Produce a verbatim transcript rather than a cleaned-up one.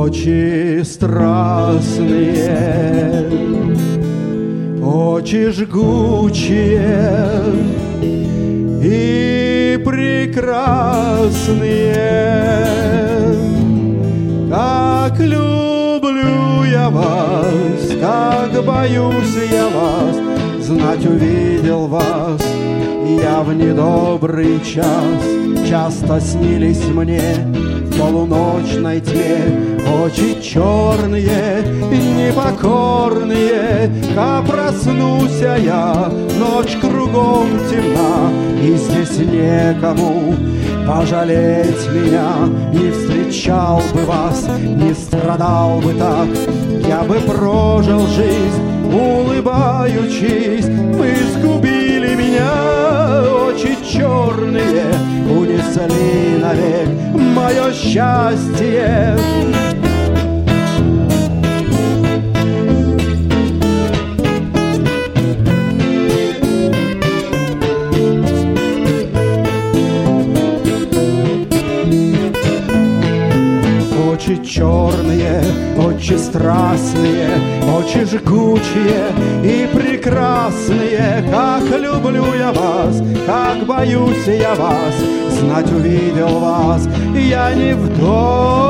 Очи страстные, очи жгучие и прекрасные. Как люблю я вас, как боюсь я вас, знать увидел вас я в недобрый час. Часто снились мне в полуночной тьме очи черные, непокорные. Как проснусь я, ночь кругом темна, и здесь некому пожалеть меня. Не встречал бы вас, не страдал бы так, я бы прожил жизнь, улыбаючись. Вы сгубили меня, очи черные, унесли навек мое счастье. Очи черные, очи страстные, очи жгучие и прекрасные. Как люблю я вас, как боюсь я вас, знать увидел вас я не вдоволь.